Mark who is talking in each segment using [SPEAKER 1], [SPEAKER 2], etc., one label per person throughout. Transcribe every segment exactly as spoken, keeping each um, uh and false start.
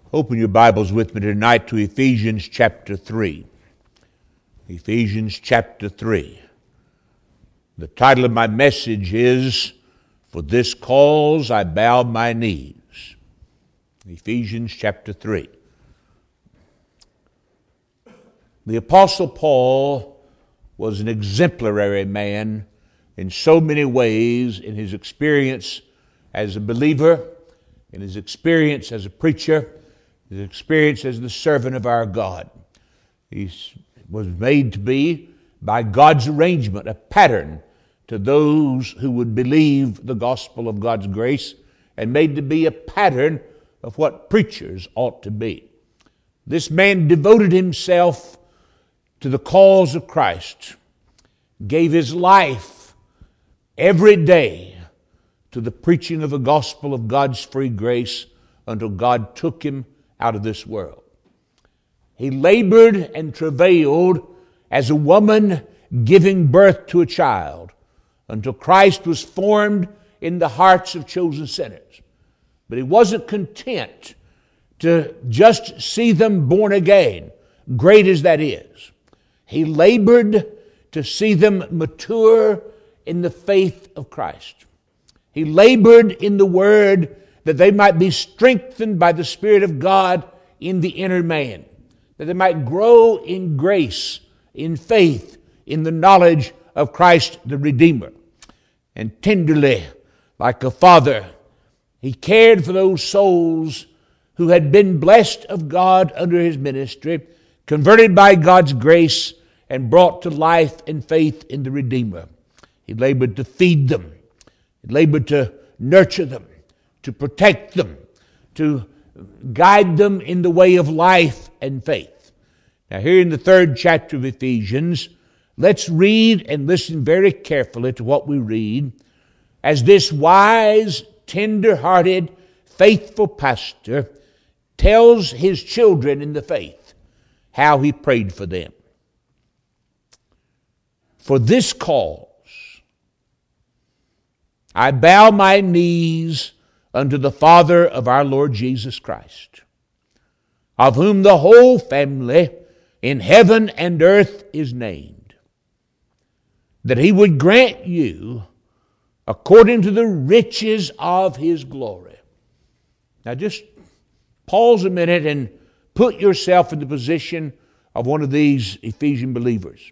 [SPEAKER 1] Open your Bibles with me tonight to Ephesians chapter three. Ephesians chapter three. The title of my message is, For This Cause I Bow My Knees. Ephesians chapter three. The Apostle Paul was an exemplary man in so many ways in his experience as a believer, in his experience as a preacher, his experience as the servant of our God. He was made to be, by God's arrangement, a pattern to those who would believe the gospel of God's grace, and made to be a pattern of what preachers ought to be. This man devoted himself to the cause of Christ, gave his life every day to the preaching of the gospel of God's free grace until God took him out of this world. He labored and travailed as a woman giving birth to a child until Christ was formed in the hearts of chosen sinners. But he wasn't content to just see them born again, great as that is. He labored to see them mature in the faith of Christ. He labored in the Word that they might be strengthened by the Spirit of God in the inner man, that they might grow in grace, in faith, in the knowledge of Christ the Redeemer. And tenderly, like a father, he cared for those souls who had been blessed of God under his ministry, converted by God's grace, and brought to life and faith in the Redeemer. He labored to feed them. He labored to nurture them, to protect them, to guide them in the way of life and faith. Now here in the third chapter of Ephesians, let's read and listen very carefully to what we read as this wise, tender-hearted, faithful pastor tells his children in the faith how he prayed for them. For this cause I bow my knees unto the Father of our Lord Jesus Christ, of whom the whole family in heaven and earth is named, that he would grant you according to the riches of his glory. Now just pause a minute and put yourself in the position of one of these Ephesian believers.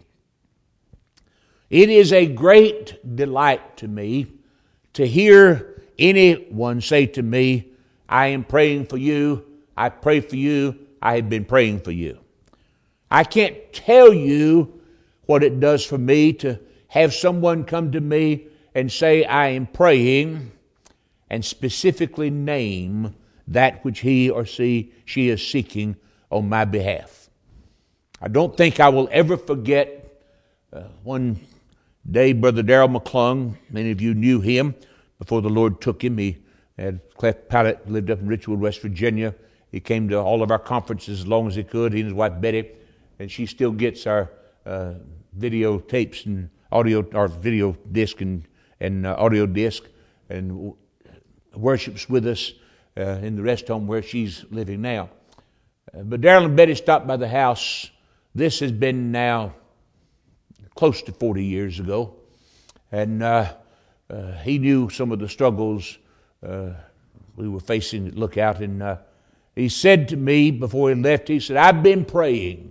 [SPEAKER 1] It is a great delight to me to hear anyone say to me, I am praying for you, I pray for you, I have been praying for you. I can't tell you what it does for me to have someone come to me and say, I am praying, and specifically name that which he or she, she is seeking on my behalf. I don't think I will ever forget uh, one day, Brother Darrell McClung, many of you knew him before the Lord took him. He had cleft palate, lived up in Richwood, West Virginia. He came to all of our conferences as long as he could, he and his wife Betty, and she still gets our uh, video tapes and audio, our video disc and, and uh, audio disc, and w- worships with us uh, in the rest home where she's living now. Uh, but Darrell and Betty stopped by the house. This has been now close to forty years ago, and uh, uh, he knew some of the struggles uh, we were facing at Lookout, and uh, he said to me before he left, he said, I've been praying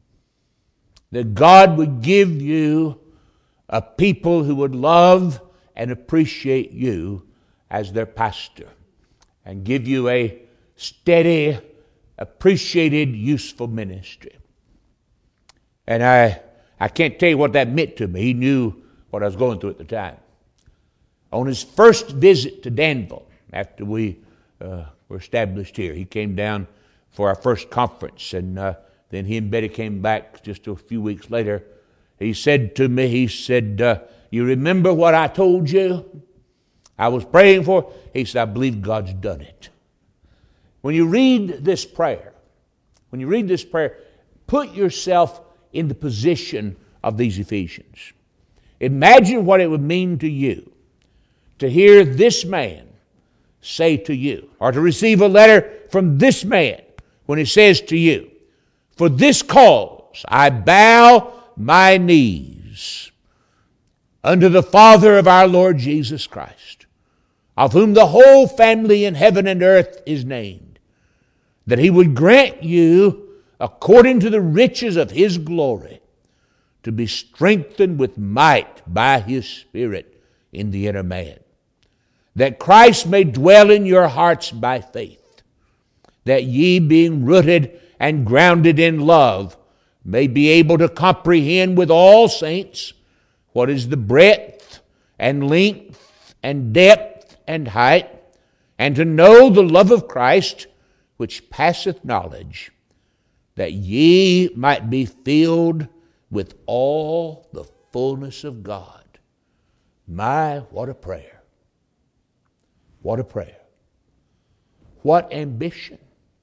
[SPEAKER 1] that God would give you a people who would love and appreciate you as their pastor and give you a steady, appreciated, useful ministry. And I I can't tell you what that meant to me. He knew what I was going through at the time. On his first visit to Danville, after we uh, were established here, he came down for our first conference, and uh, then he and Betty came back just a few weeks later. He said to me, he said, uh, you remember what I told you I was praying for? He said, I believe God's done it. When you read this prayer, when you read this prayer, put yourself in the position of these Ephesians. Imagine what it would mean to you to hear this man say to you, or to receive a letter from this man when he says to you, "For this cause I bow my knees unto the Father of our Lord Jesus Christ, of whom the whole family in heaven and earth is named, that he would grant you, according to the riches of his glory, to be strengthened with might by his Spirit in the inner man, that Christ may dwell in your hearts by faith, that ye, being rooted and grounded in love, may be able to comprehend with all saints what is the breadth and length and depth and height, and to know the love of Christ, which passeth knowledge, that ye might be filled with all the fullness of God." My, what a prayer. What a prayer. What ambition.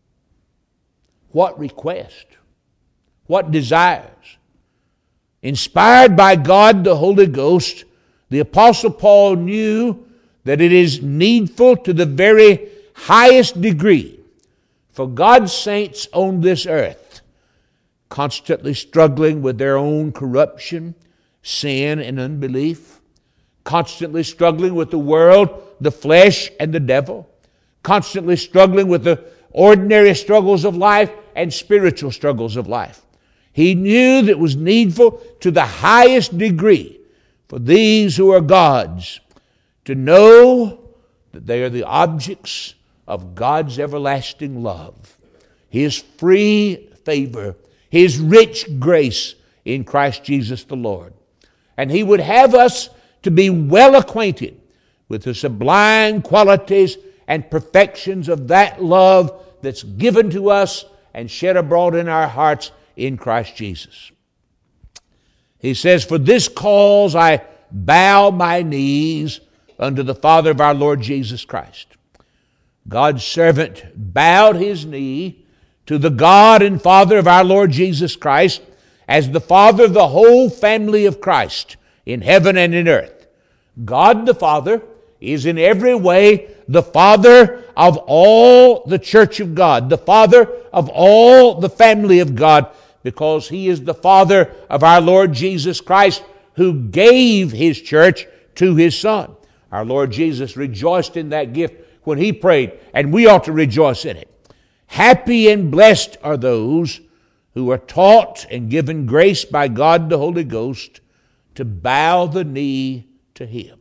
[SPEAKER 1] What request. What desires. Inspired by God the Holy Ghost, the Apostle Paul knew that it is needful to the very highest degree for God's saints on this earth, constantly struggling with their own corruption, sin, and unbelief, constantly struggling with the world, the flesh, and the devil, constantly struggling with the ordinary struggles of life and spiritual struggles of life. He knew that it was needful to the highest degree for these who are God's to know that they are the objects of God's everlasting love, his free favor, his rich grace in Christ Jesus the Lord. And he would have us to be well acquainted with the sublime qualities and perfections of that love that's given to us and shed abroad in our hearts in Christ Jesus. He says, "For this cause I bow my knees unto the Father of our Lord Jesus Christ." God's servant bowed his knee to the God and Father of our Lord Jesus Christ as the Father of the whole family of Christ in heaven and in earth. God the Father is in every way the Father of all the church of God, the Father of all the family of God, because he is the Father of our Lord Jesus Christ, who gave his church to his Son. Our Lord Jesus rejoiced in that gift when he prayed, and we ought to rejoice in it. Happy and blessed are those who are taught and given grace by God the Holy Ghost to bow the knee to him.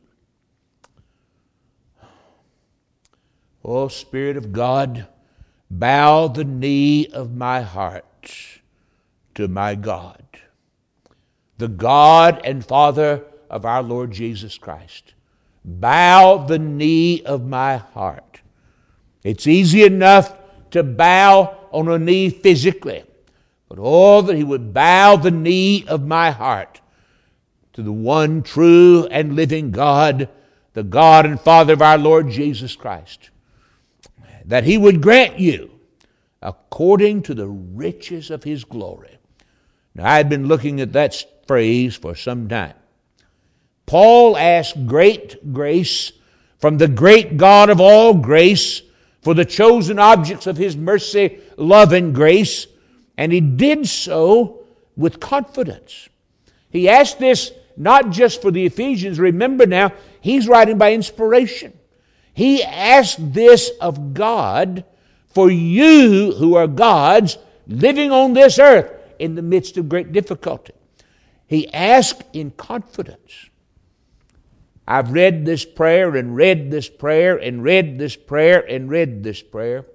[SPEAKER 1] O Spirit of God, bow the knee of my heart to my God, the God and Father of our Lord Jesus Christ. Bow the knee of my heart. It's easy enough to bow on a knee physically, but oh, that he would bow the knee of my heart to the one true and living God, the God and Father of our Lord Jesus Christ. That he would grant you according to the riches of his glory. Now, I've been looking at that phrase for some time. Paul asked great grace from the great God of all grace for the chosen objects of his mercy, love, and grace, and he did so with confidence. He asked this not just for the Ephesians. Remember now, he's writing by inspiration. He asked this of God for you who are God's, living on this earth in the midst of great difficulty. He asked in confidence. I've read this prayer and read this prayer and read this prayer and read this prayer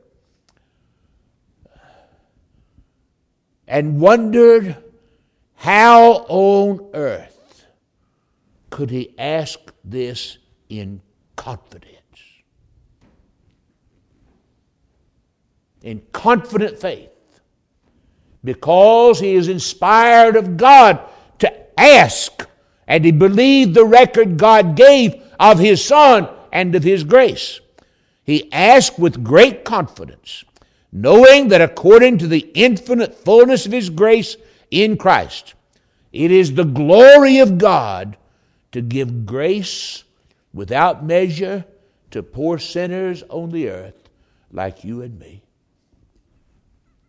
[SPEAKER 1] and wondered how on earth could he ask this in confidence. In confident faith, because he is inspired of God to ask, and he believed the record God gave of his Son and of his grace. He asked with great confidence, knowing that according to the infinite fullness of his grace in Christ, it is the glory of God to give grace without measure to poor sinners on the earth like you and me.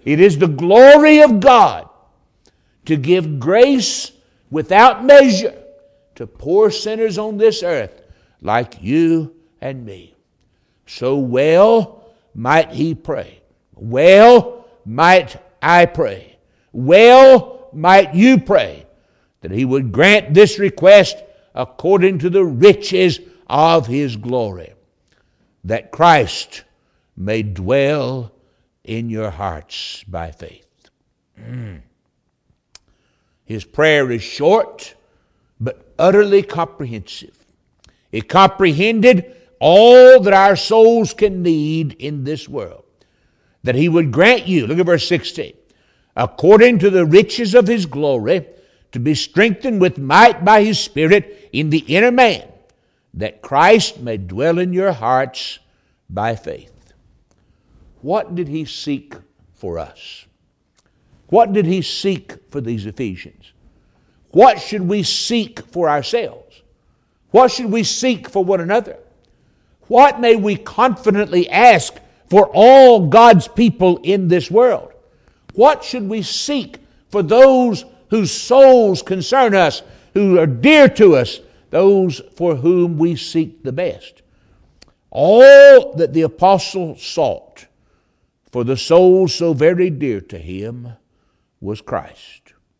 [SPEAKER 1] It is the glory of God to give grace without measure to poor sinners on this earth like you and me. So well might he pray. Well might I pray. Well might you pray that he would grant this request according to the riches of his glory, that Christ may dwell in your hearts by faith. Mm. His prayer is short, but utterly comprehensive. It comprehended all that our souls can need in this world. That he would grant you, look at verse sixteen, according to the riches of his glory, to be strengthened with might by his Spirit in the inner man, that Christ may dwell in your hearts by faith. What did he seek for us? What did he seek for these Ephesians? What should we seek for ourselves? What should we seek for one another? What may we confidently ask for all God's people in this world? What should we seek for those whose souls concern us, who are dear to us, those for whom we seek the best? All that the apostle sought for the souls so very dear to him was Christ.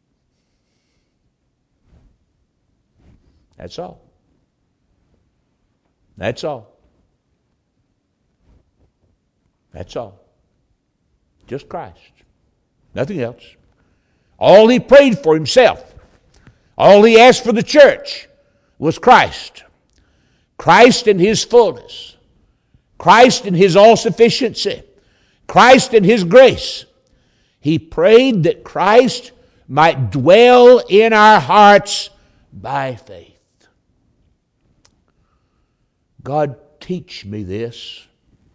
[SPEAKER 1] That's all. That's all. That's all. Just Christ. Nothing else. All he prayed for himself, all he asked for the church was Christ. Christ in his fullness. Christ in his all-sufficiency. Christ in his grace. He prayed that Christ might dwell in our hearts by faith. God, teach me this.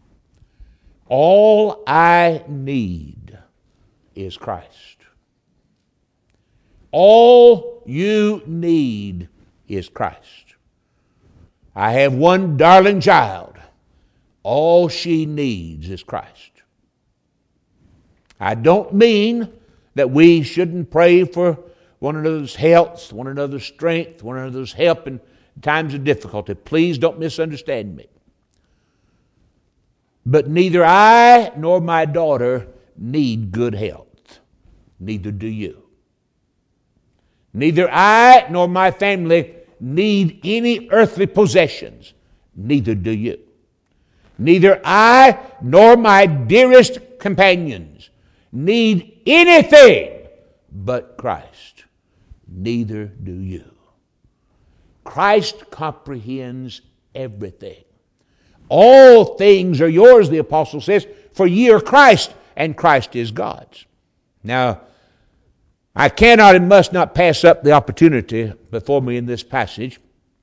[SPEAKER 1] All I need is Christ. All you need is Christ. I have one darling child. All she needs is Christ. I don't mean that we shouldn't pray for one another's health, one another's strength, one another's help in times of difficulty. Please don't misunderstand me. But neither I nor my daughter need good health. Neither do you. Neither I nor my family need any earthly possessions. Neither do you. Neither I nor my dearest companions need anything but Christ. Neither do you. Christ comprehends everything. All things are yours, the apostle says, for ye are Christ, and Christ is God's. Now, I cannot and must not pass up the opportunity before me in this passage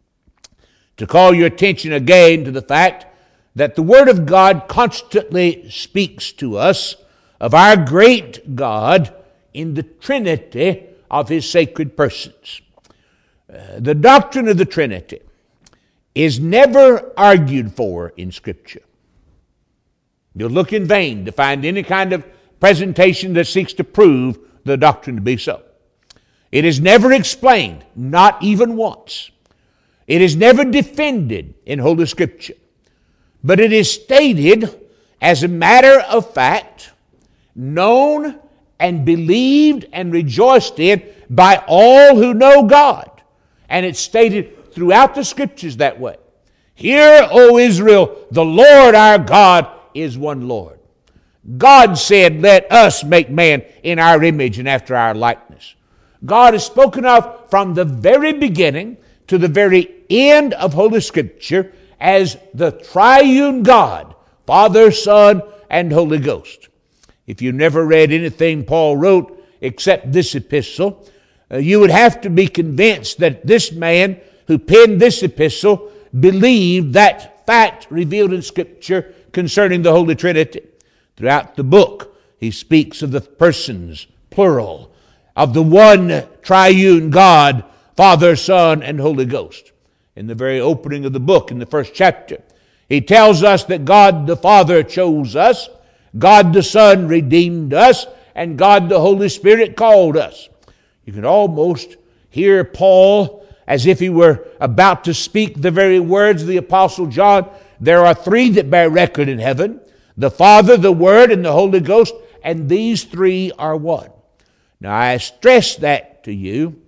[SPEAKER 1] to call your attention again to the fact that the Word of God constantly speaks to us of our great God in the Trinity of His sacred persons. Uh, the doctrine of the Trinity is never argued for in Scripture. You'll look in vain to find any kind of presentation that seeks to prove the doctrine to be so. It is never explained, not even once. It is never defended in Holy Scripture. But it is stated as a matter of fact, known and believed and rejoiced in by all who know God. And it's stated throughout the Scriptures that way. Hear, O Israel, the Lord our God is one Lord. God said, let us make man in our image and after our likeness. God is spoken of from the very beginning to the very end of Holy Scripture as the triune God, Father, Son, and Holy Ghost. If you never read anything Paul wrote except this epistle, uh, you would have to be convinced that this man who penned this epistle believed that fact revealed in Scripture concerning the Holy Trinity. Throughout the book, he speaks of the persons, plural, of the one triune God, Father, Son, and Holy Ghost. In the very opening of the book, in the first chapter, he tells us that God the Father chose us, God the Son redeemed us, and God the Holy Spirit called us. You can almost hear Paul as if he were about to speak the very words of the Apostle John. There are three that bear record in heaven: the Father, the Word, and the Holy Ghost, and these three are one. Now, I stress that to you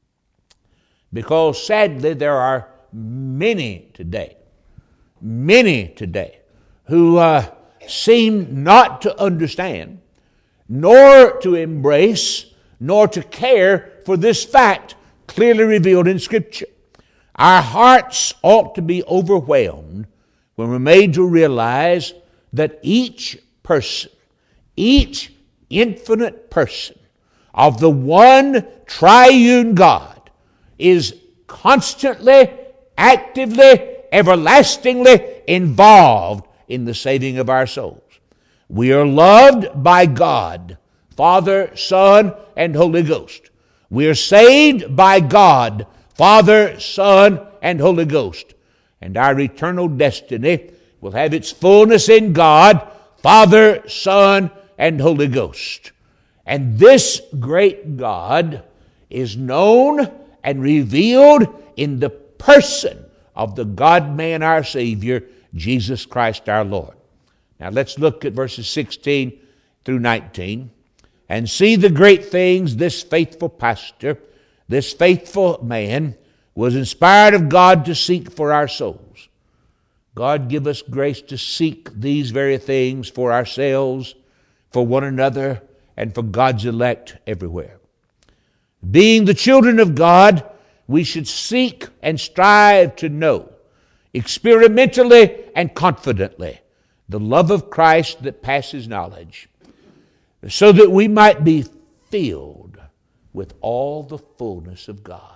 [SPEAKER 1] because sadly there are many today, many today who uh, seem not to understand, nor to embrace, nor to care for this fact clearly revealed in Scripture. Our hearts ought to be overwhelmed when we're made to realize that each person, each infinite person of the one triune God is constantly, actively, everlastingly involved in the saving of our souls. We are loved by God, Father, Son, and Holy Ghost. We are saved by God, Father, Son, and Holy Ghost. And our eternal destiny will have its fullness in God, Father, Son, and Holy Ghost. And this great God is known and revealed in the person of the God-man, our Savior, Jesus Christ our Lord. Now let's look at verses sixteen through nineteen and see the great things this faithful pastor, this faithful man, was inspired of God to seek for our souls. God give us grace to seek these very things for ourselves, for one another, and for God's elect everywhere. Being the children of God, we should seek and strive to know, experimentally and confidently, the love of Christ that passes knowledge, so that we might be filled with all the fullness of God.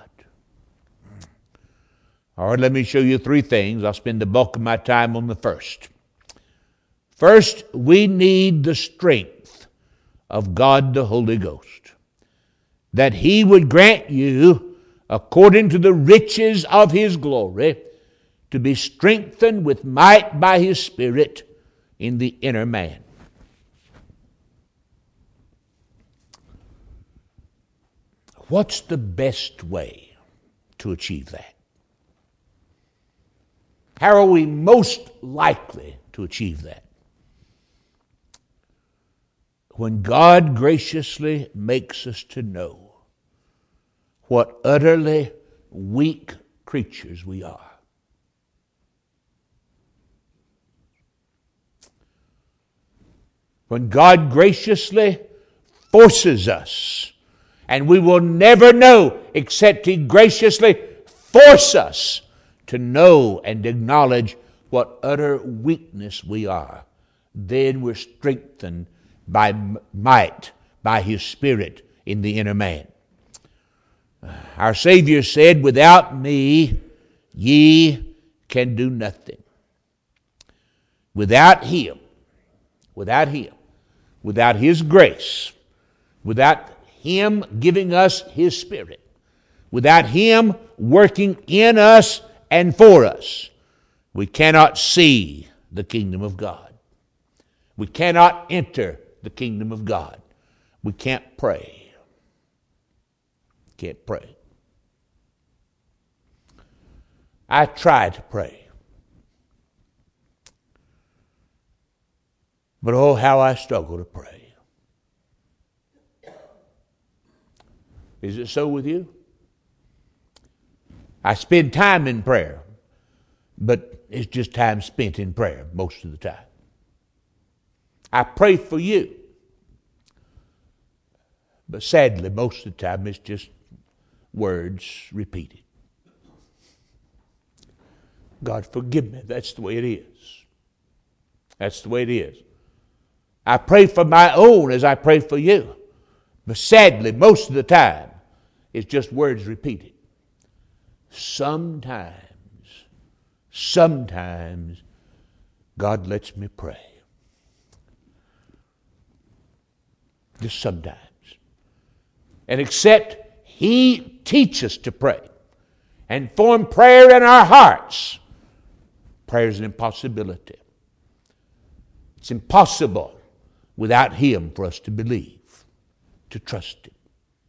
[SPEAKER 1] All right, let me show you three things. I'll spend the bulk of my time on the first. First, we need the strength of God the Holy Ghost, that He would grant you, according to the riches of His glory, to be strengthened with might by His Spirit in the inner man. What's the best way to achieve that? How are we most likely to achieve that? When God graciously makes us to know what utterly weak creatures we are. When God graciously forces us, and we will never know except He graciously force us to know and acknowledge what utter weakness we are, then we're strengthened by might, by His Spirit in the inner man. Our Savior said, "Without me ye can do nothing." Without Him, without Him, without His grace, without Him giving us His Spirit, without Him working in us and for us, we cannot see the kingdom of God. We cannot enter the kingdom of God. We can't pray. Can't pray. I try to pray. But oh, how I struggle to pray. Is it so with you? I spend time in prayer, but it's just time spent in prayer most of the time. I pray for you, but sadly, most of the time it's just words repeated. God forgive me, that's the way it is. That's the way it is. I pray for my own as I pray for you, but sadly, most of the time, it's just words repeated. Sometimes, sometimes, God lets me pray. Just sometimes. And except He teach us to pray and form prayer in our hearts, prayer is an impossibility. It's impossible without Him for us to believe. to trust Him.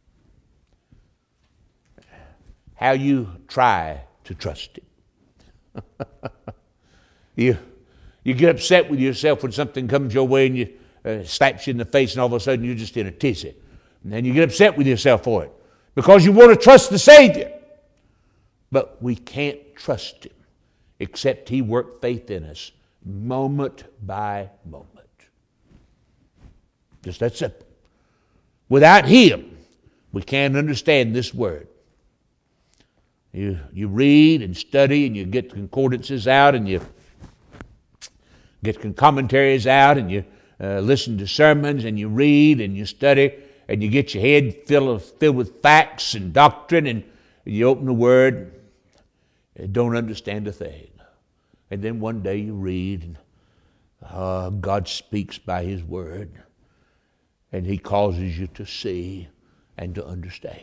[SPEAKER 1] How you try to trust Him. you, you get upset with yourself when something comes your way and you uh, slaps you in the face, and all of a sudden you're just in a tizzy. And then you get upset with yourself for it because you want to trust the Savior. But we can't trust Him except He worked faith in us moment by moment. Just that simple. Without Him, we can't understand this Word. You, you read and study and you get concordances out and you get commentaries out and you uh, listen to sermons and you read and you study and you get your head filled, filled with facts and doctrine, and you open the Word and don't understand a thing. And then one day you read and uh, God speaks by His Word and He causes you to see and to understand.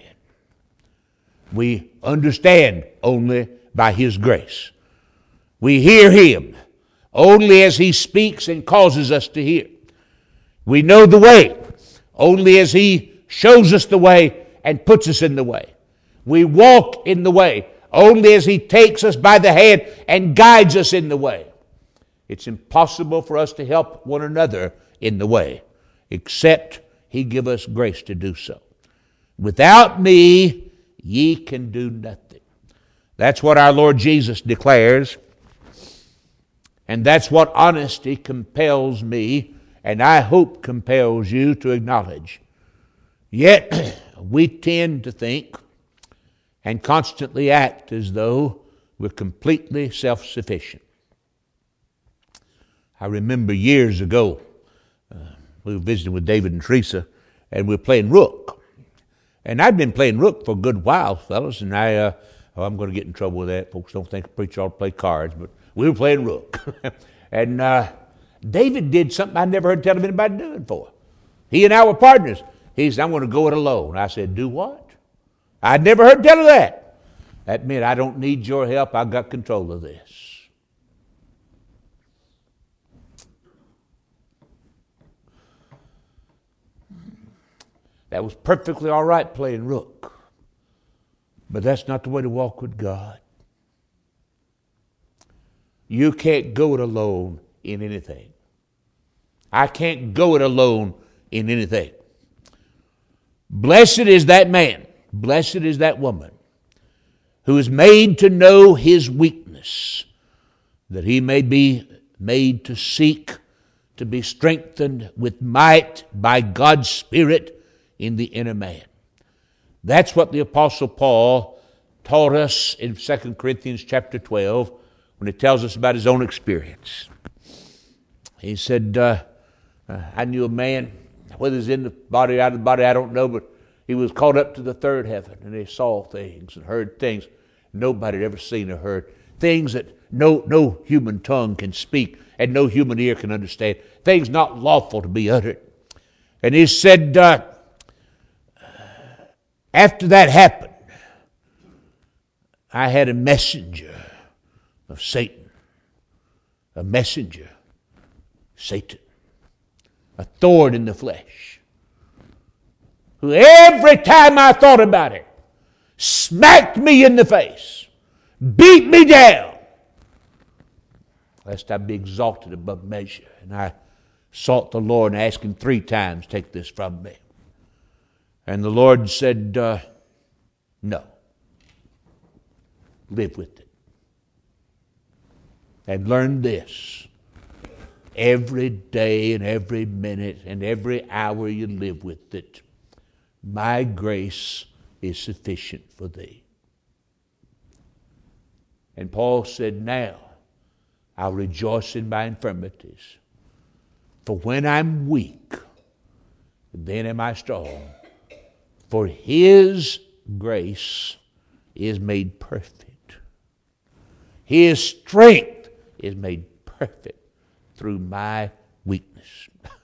[SPEAKER 1] We understand only by His grace. We hear Him only as He speaks and causes us to hear. We know the way only as He shows us the way and puts us in the way. We walk in the way only as He takes us by the hand and guides us in the way. It's impossible for us to help one another in the way except He give us grace to do so. Without me, ye can do nothing. That's what our Lord Jesus declares. And that's what honesty compels me, and I hope compels you to acknowledge. Yet, we tend to think and constantly act as though we're completely self-sufficient. I remember years ago, uh, we were visiting with David and Teresa, and we were playing rook. And I'd been playing rook for a good while, fellas, and I, uh, oh, I'm going to get in trouble with that. Folks don't think a preacher ought to play cards, but we were playing rook. and uh, David did something I never heard tell him anybody doing before. He and I were partners. He said, I'm going to go it alone. I said, do what? I'd never heard tell of that. That meant I don't need your help. I got control of this. That was perfectly all right playing rook. But that's not the way to walk with God. You can't go it alone in anything. I can't go it alone in anything. Blessed is that man, blessed is that woman, who is made to know his weakness, that he may be made to seek to be strengthened with might by God's Spirit in the inner man. That's what the Apostle Paul taught us in Second Corinthians chapter twelve when he tells us about his own experience. He said, uh, uh, I knew a man, whether he's in the body or out of the body, I don't know, but he was caught up to the third heaven, and he saw things and heard things nobody had ever seen or heard, things that no, no human tongue can speak and no human ear can understand, things not lawful to be uttered. And he said, uh, after that happened, I had a messenger of Satan, a messenger, Satan, a thorn in the flesh, who every time I thought about it, smacked me in the face, beat me down, lest I be exalted above measure. And I sought the Lord and asked Him three times, take this from me. And the Lord said, uh, no, live with it. And learn this. Every day and every minute and every hour you live with it, my grace is sufficient for thee. And Paul said, now I'll rejoice in my infirmities. For when I'm weak, then am I strong. For His grace is made perfect. His strength is made perfect through my weakness.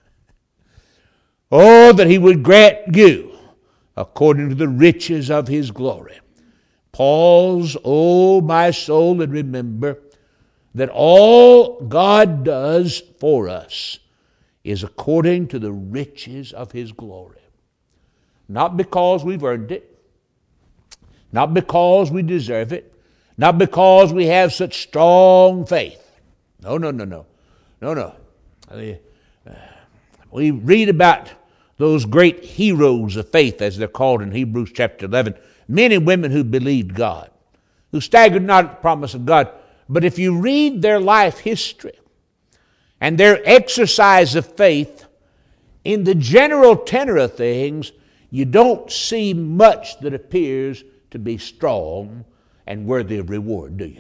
[SPEAKER 1] Oh, that He would grant you, according to the riches of His glory. Pause, oh my soul, and remember that all God does for us is according to the riches of His glory. Not because we've earned it, not because we deserve it, not because we have such strong faith. No, no, no, no. No, no. I mean, uh, we read about those great heroes of faith, as they're called in Hebrews chapter eleven, men and women who believed God, who staggered not at the promise of God. But if you read their life history and their exercise of faith, in the general tenor of things, you don't see much that appears to be strong and worthy of reward, do you?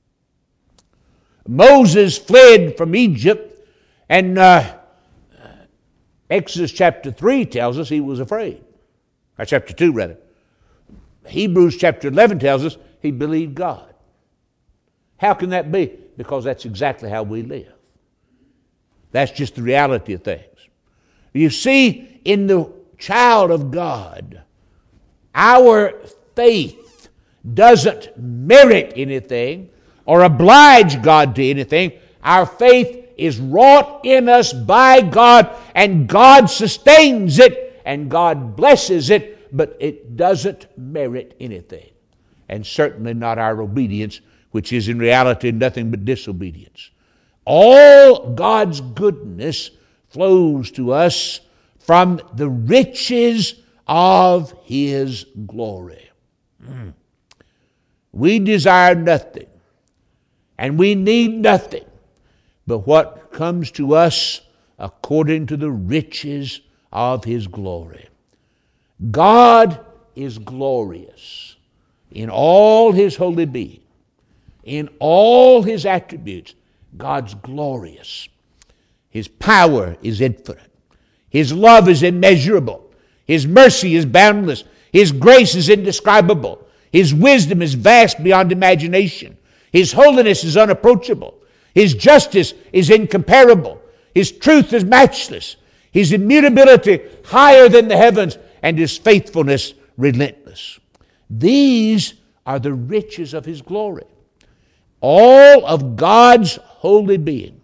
[SPEAKER 1] Moses fled from Egypt, and uh, Exodus chapter three tells us he was afraid. Or chapter two, rather. Hebrews chapter eleven tells us he believed God. How can that be? Because that's exactly how we live. That's just the reality of things. You see, in the child of God, our faith doesn't merit anything or oblige God to anything. Our faith is wrought in us by God, and God sustains it, and God blesses it, but it doesn't merit anything. And certainly not our obedience, which is in reality nothing but disobedience. All God's goodness flows to us from the riches of His glory. Mm. We desire nothing, and we need nothing but what comes to us according to the riches of His glory. God is glorious in all His holy being, in all His attributes. God's glorious. His power is infinite. His love is immeasurable. His mercy is boundless. His grace is indescribable. His wisdom is vast beyond imagination. His holiness is unapproachable. His justice is incomparable. His truth is matchless. His immutability higher than the heavens, and His faithfulness relentless. These are the riches of His glory. All of God's holy being.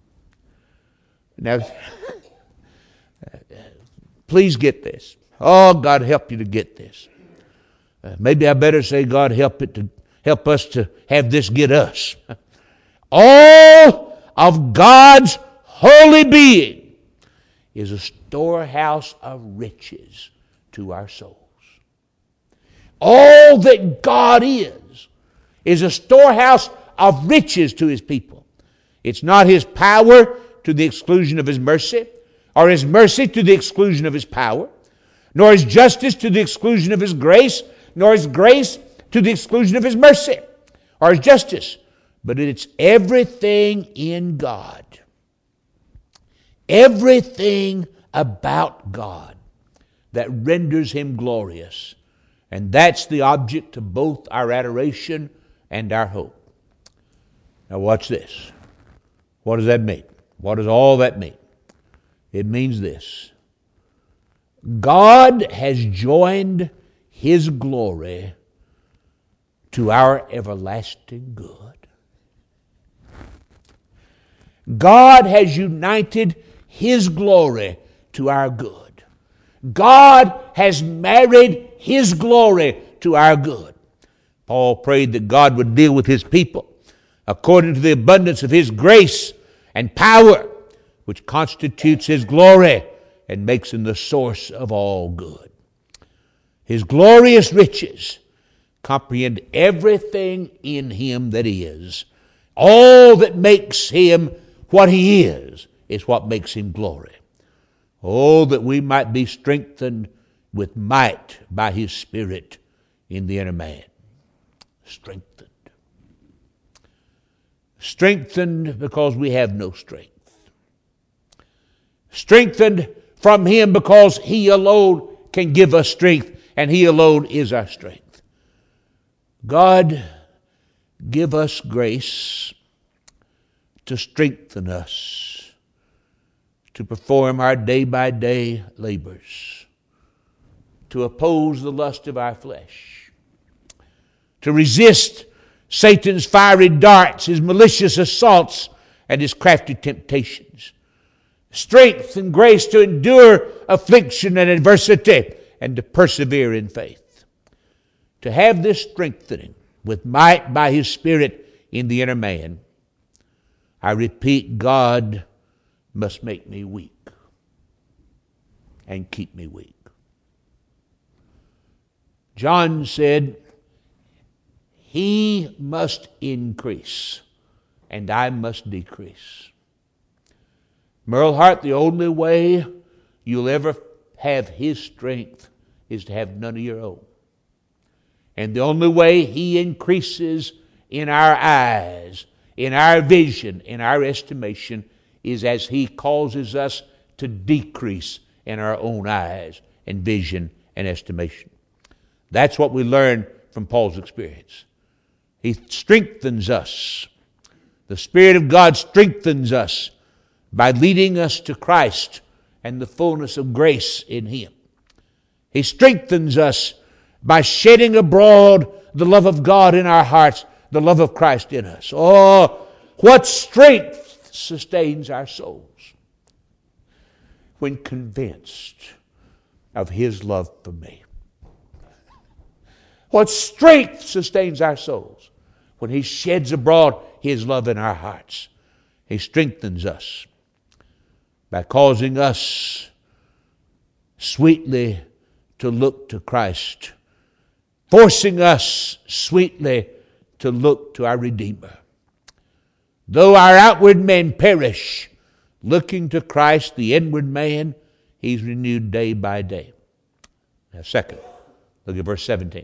[SPEAKER 1] Now, please get this. Oh, God help you to get this. Uh, maybe I better say God help it to help us to have this get us. All of God's holy being is a storehouse of riches to our souls. All that God is is a storehouse of riches to His people. It's not His power to the exclusion of His mercy, or His mercy to the exclusion of His power, nor His justice to the exclusion of His grace, nor His grace to the exclusion of His mercy or His justice. But it's everything in God. Everything about God that renders Him glorious. And that's the object of both our adoration and our hope. Now watch this. What does that mean? What does all that mean? It means this. God has joined His glory to our everlasting good. God has united His glory to our good. God has married His glory to our good. Paul prayed that God would deal with His people according to the abundance of His grace and power, which constitutes His glory and makes Him the source of all good. His glorious riches comprehend everything in Him that is. All that makes Him what He is is what makes Him glory. Oh, that we might be strengthened with might by His Spirit in the inner man. Strengthened. Strengthened because we have no strength. Strengthened from Him because He alone can give us strength, and He alone is our strength. God, give us grace to strengthen us to perform our day-by-day labors, to oppose the lust of our flesh, to resist Satan's fiery darts, his malicious assaults, and his crafty temptations. Strength and grace to endure affliction and adversity, and to persevere in faith. To have this strengthening with might by His Spirit in the inner man, I repeat, God must make me weak and keep me weak. John said, He must increase and I must decrease. Merle Hart, the only way you'll ever have His strength is to have none of your own. And the only way He increases in our eyes, in our vision, in our estimation, is as He causes us to decrease in our own eyes and vision and estimation. That's what we learn from Paul's experience. He strengthens us. The Spirit of God strengthens us by leading us to Christ and the fullness of grace in Him. He strengthens us by shedding abroad the love of God in our hearts, the love of Christ in us. Oh, what strength sustains our souls when convinced of His love for me. What strength sustains our souls when He sheds abroad His love in our hearts. He strengthens us by causing us sweetly to look to Christ, forcing us sweetly to look to our Redeemer. Though our outward men perish, looking to Christ, the inward man, He's renewed day by day. Now, second, look at verse seventeen.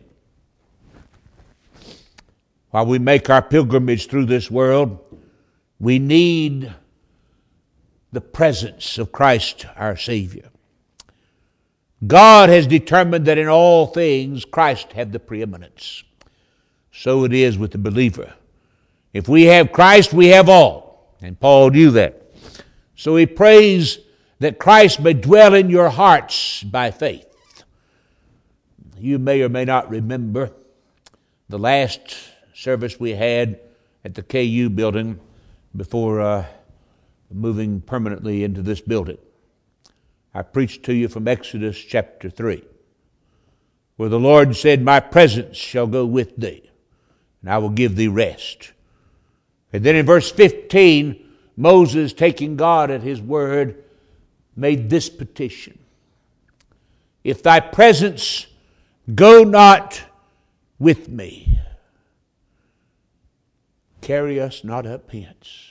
[SPEAKER 1] While we make our pilgrimage through this world, we need the presence of Christ our Savior. God has determined that in all things Christ have the preeminence. So it is with the believer. If we have Christ, we have all. And Paul knew that. So he prays that Christ may dwell in your hearts by faith. You may or may not remember the last service we had at the K U building before uh, moving permanently into this building. I preached to you from Exodus chapter three, where the Lord said, my presence shall go with thee, and I will give thee rest. And then in verse fifteen, Moses, taking God at His word, made this petition. If thy presence go not with me, carry us not up hence.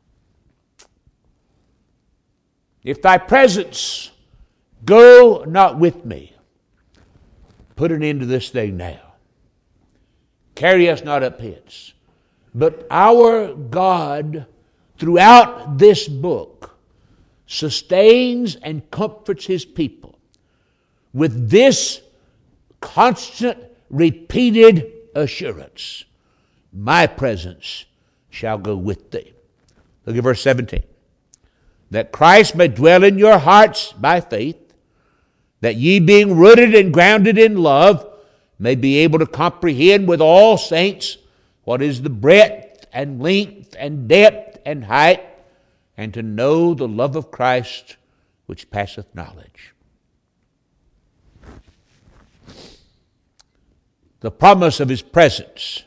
[SPEAKER 1] If thy presence go not with me, put an end to this thing now. Carry us not up hence. But our God, throughout this book, sustains and comforts His people with this constant, repeated assurance. My presence shall go with thee. Look at verse seventeen. That Christ may dwell in your hearts by faith, that ye being rooted and grounded in love, may be able to comprehend with all saints what is the breadth and length and depth and height, and to know the love of Christ which passeth knowledge. The promise of His presence.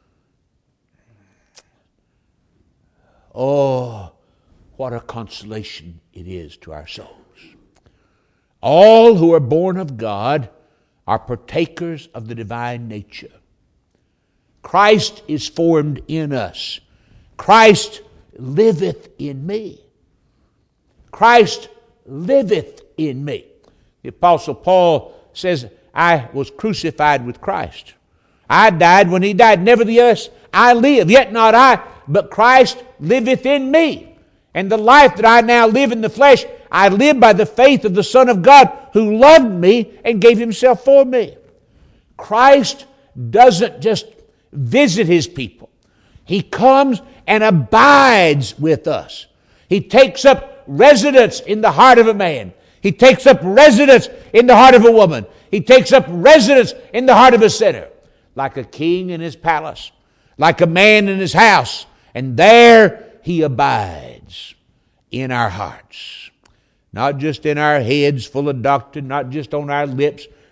[SPEAKER 1] Oh, what a consolation it is to our souls. All who are born of God are partakers of the divine nature. Christ is formed in us. Christ liveth in me. Christ liveth in me. The Apostle Paul says, I was crucified with Christ. I died when He died. Nevertheless, I live, yet not I, but Christ liveth in me. And the life that I now live in the flesh, I live by the faith of the Son of God who loved me and gave Himself for me. Christ doesn't just visit His people. He comes and abides with us. He takes up residence in the heart of a man. He takes up residence in the heart of a woman. He takes up residence in the heart of a sinner. Like a king in his palace. Like a man in his house. And there He abides in our hearts. Not just in our heads full of doctrine, not just on our lips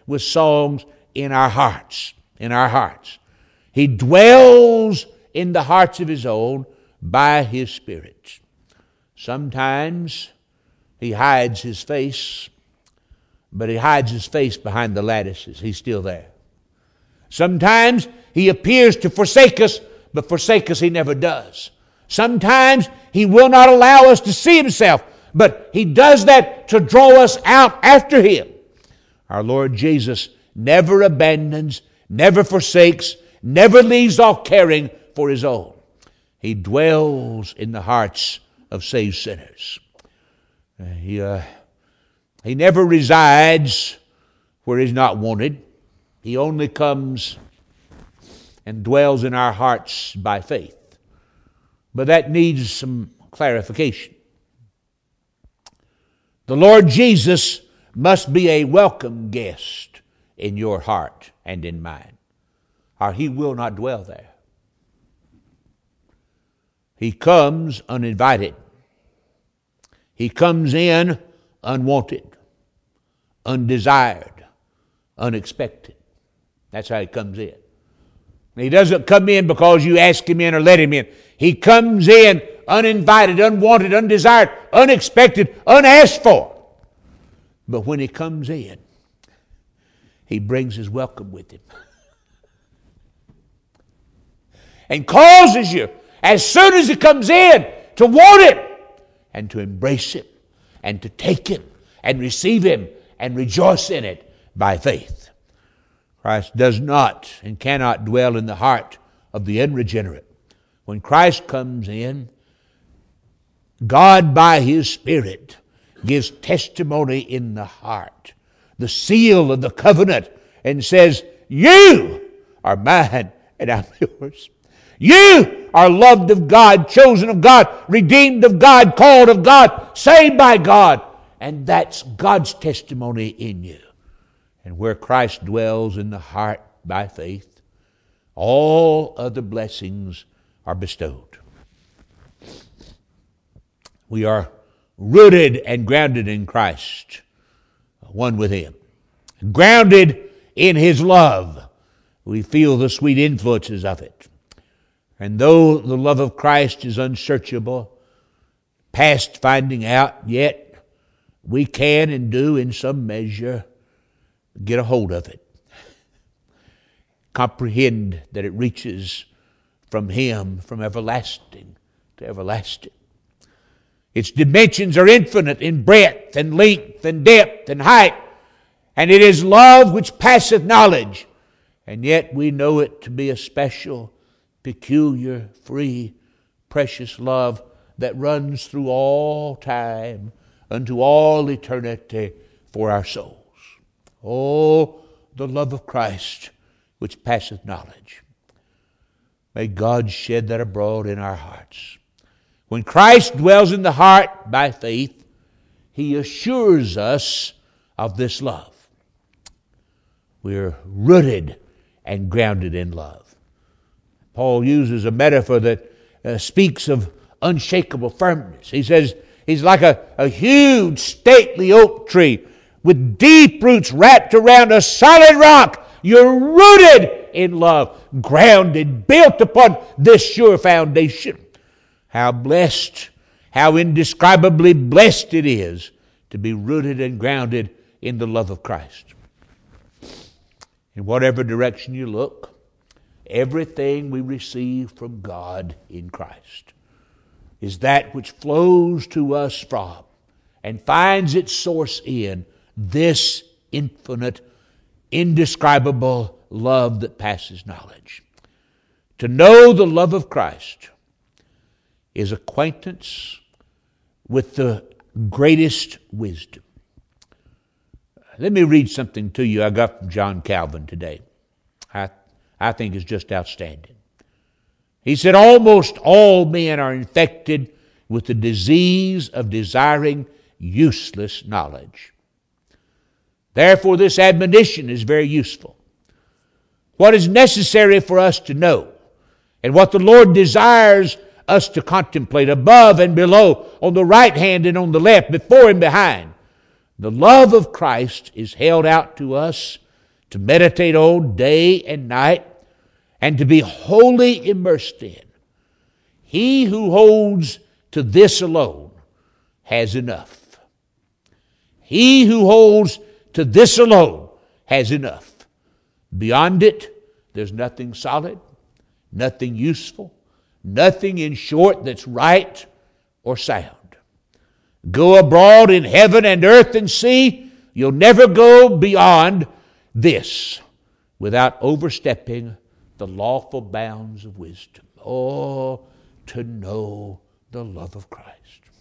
[SPEAKER 1] with songs in our hearts. In our hearts. He dwells in the hearts of His own by His Spirit. Sometimes He hides His face, but He hides His face behind the lattices. He's still there. Sometimes He appears to forsake us, but forsake us He never does. Sometimes He will not allow us to see Himself, but He does that to draw us out after Him. Our Lord Jesus never abandons, never forsakes, never leaves off caring for His own. He dwells in the hearts of saved sinners. He, uh, he never resides where He's not wanted. He only comes and dwells in our hearts by faith. But that needs some clarification. The Lord Jesus must be a welcome guest in your heart and in mine, or He will not dwell there. He comes uninvited. He comes in unwanted, undesired, unexpected. That's how He comes in. He doesn't come in because you ask Him in or let Him in. He comes in uninvited, unwanted, undesired, unexpected, unasked for. But when He comes in, He brings His welcome with Him. And causes you, as soon as He comes in, to want Him and to embrace Him and to take Him and receive Him and rejoice in it by faith. Christ does not and cannot dwell in the heart of the unregenerate. When Christ comes in, God by His Spirit gives testimony in the heart, the seal of the covenant, and says, you are mine and I'm yours. You are loved of God, chosen of God, redeemed of God, called of God, saved by God. And that's God's testimony in you. And where Christ dwells in the heart by faith, all other blessings are bestowed. We are rooted and grounded in Christ, one with Him. Grounded in His love, we feel the sweet influences of it. And though the love of Christ is unsearchable, past finding out, yet we can and do in some measure get a hold of it. Comprehend that it reaches from Him, from everlasting to everlasting. Its dimensions are infinite in breadth and length and depth and height. And it is love which passeth knowledge. And yet we know it to be a special, peculiar, free, precious love that runs through all time unto all eternity for our souls. Oh, the love of Christ which passeth knowledge. May God shed that abroad in our hearts. When Christ dwells in the heart by faith, He assures us of this love. We're rooted and grounded in love. Paul uses a metaphor that uh, speaks of unshakable firmness. He says he's like a, a huge stately oak tree with deep roots wrapped around a solid rock. You're rooted in love, grounded, built upon this sure foundation. How blessed, how indescribably blessed it is to be rooted and grounded in the love of Christ. In whatever direction you look, everything we receive from God in Christ is that which flows to us from and finds its source in this infinite, indescribable love that passes knowledge. To know the love of Christ is acquaintance with the greatest wisdom. Let me read something to you I got from John Calvin today. I, I think it's just outstanding. He said, almost all men are infected with the disease of desiring useless knowledge. Therefore, this admonition is very useful. What is necessary for us to know, and what the Lord desires us to contemplate above and below, on the right hand and on the left, before and behind. The love of Christ is held out to us to meditate on day and night, and to be wholly immersed in. He who holds to this alone has enough. He who holds to this alone has enough. Beyond it, there's nothing solid, nothing useful, nothing, in short, that's right or sound. Go abroad in heaven and earth and see, you'll never go beyond this without overstepping the lawful bounds of wisdom. Oh, to know the love of Christ.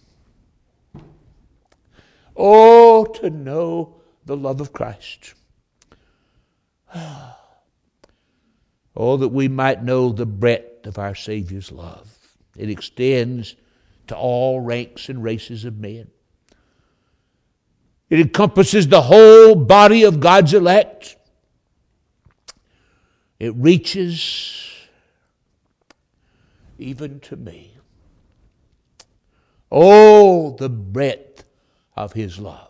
[SPEAKER 1] Oh, to know the love of Christ. Oh, that we might know the breadth of our Savior's love. It extends to all ranks and races of men. It encompasses the whole body of God's elect. It reaches even to me. Oh, the breadth of His love.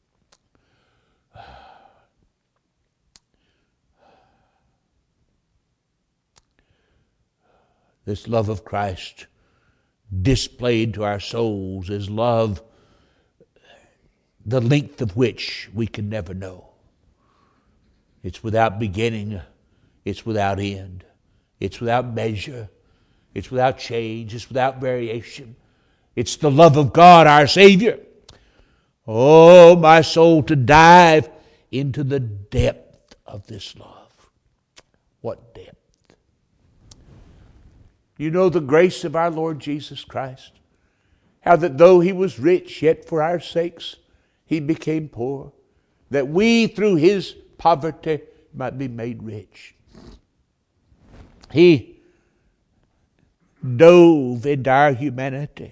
[SPEAKER 1] This love of Christ displayed to our souls is love, the length of which we can never know. It's without beginning. It's without end. It's without measure. It's without change. It's without variation. It's the love of God, our Savior. Oh, my soul, to dive into the depth of this love. What depth? You know the grace of our Lord Jesus Christ. How that though He was rich, yet for our sakes He became poor, that we through His poverty might be made rich. He dove into our humanity.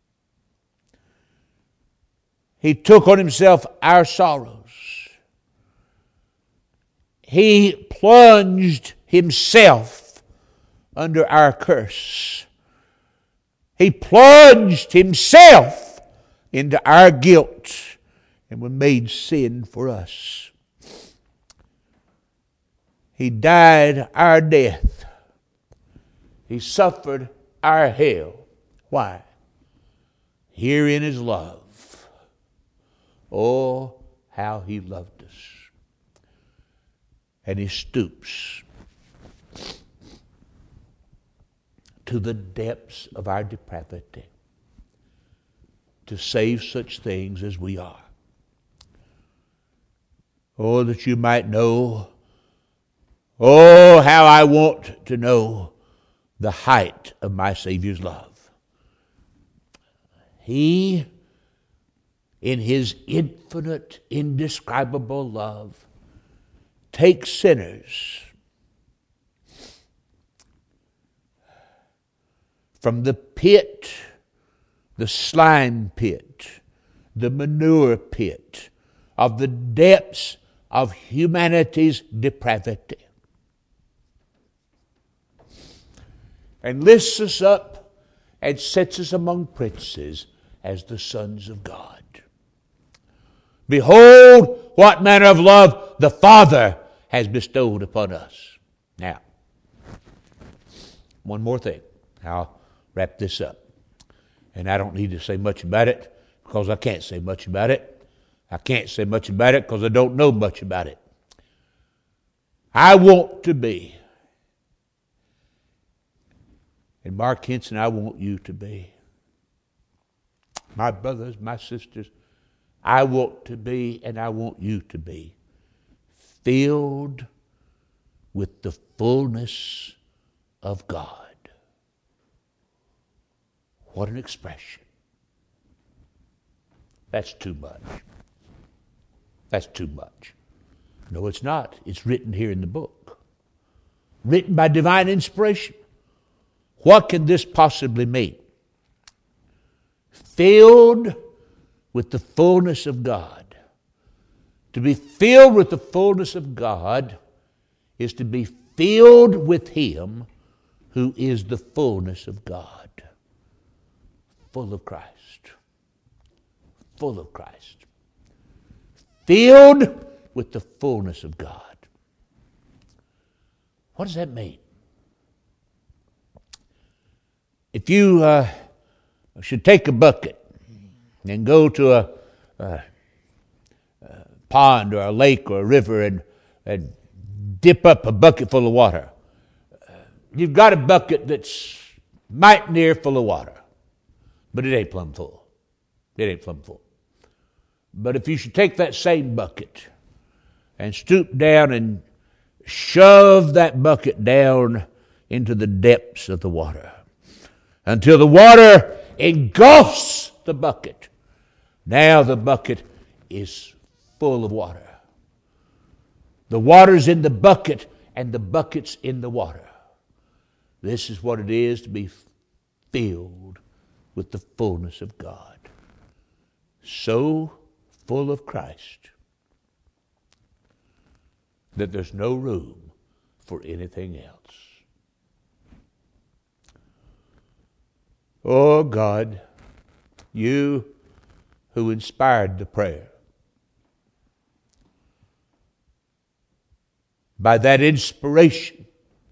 [SPEAKER 1] He took on Himself our sorrows. He plunged Himself under our curse. He plunged Himself into our guilt and was made sin for us. He died our death. He suffered our hell. Why? Herein is love. Oh, how He loved us. And He stoops to the depths of our depravity to save such things as we are. Oh, that you might know, oh, how I want to know the height of my Savior's love. He, in His infinite, indescribable love, takes sinners from the pit, the slime pit, the manure pit of the depths of humanity's depravity, and lifts us up and sets us among princes as the sons of God. Behold, what manner of love the Father has bestowed upon us. Now, one more thing. I'll wrap this up. And I don't need to say much about it because I can't say much about it. I can't say much about it because I don't know much about it. I want to be, and Mark Henson, I want you to be. My brothers, my sisters, I want to be, and I want you to be filled with the fullness of God. What an expression. That's too much. That's too much. No, it's not. It's written here in the book. Written by divine inspiration. What can this possibly mean? Filled with the fullness of God. To be filled with the fullness of God is to be filled with Him who is the fullness of God. Full of Christ. Full of Christ. Filled with the fullness of God. What does that mean? If you uh, should take a bucket and go to a, a, a pond or a lake or a river and, and dip up a bucket full of water, uh, you've got a bucket that's might near full of water, but it ain't plumb full. It ain't plumb full. But if you should take that same bucket and stoop down and shove that bucket down into the depths of the water until the water engulfs the bucket, now the bucket is full of water. The water's in the bucket and the bucket's in the water. This is what it is to be filled with the fullness of God. So full of Christ that there's no room for anything else. Oh God, you who inspired the prayer, by that inspiration,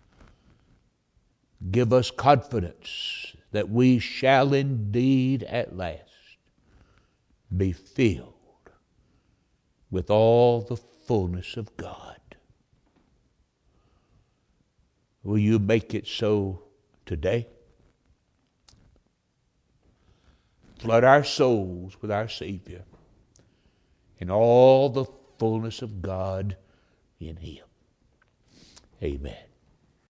[SPEAKER 1] give us confidence that we shall indeed at last be filled with all the fullness of God. Will you make it so today? Flood our souls with our Savior and all the fullness of God in Him. Amen.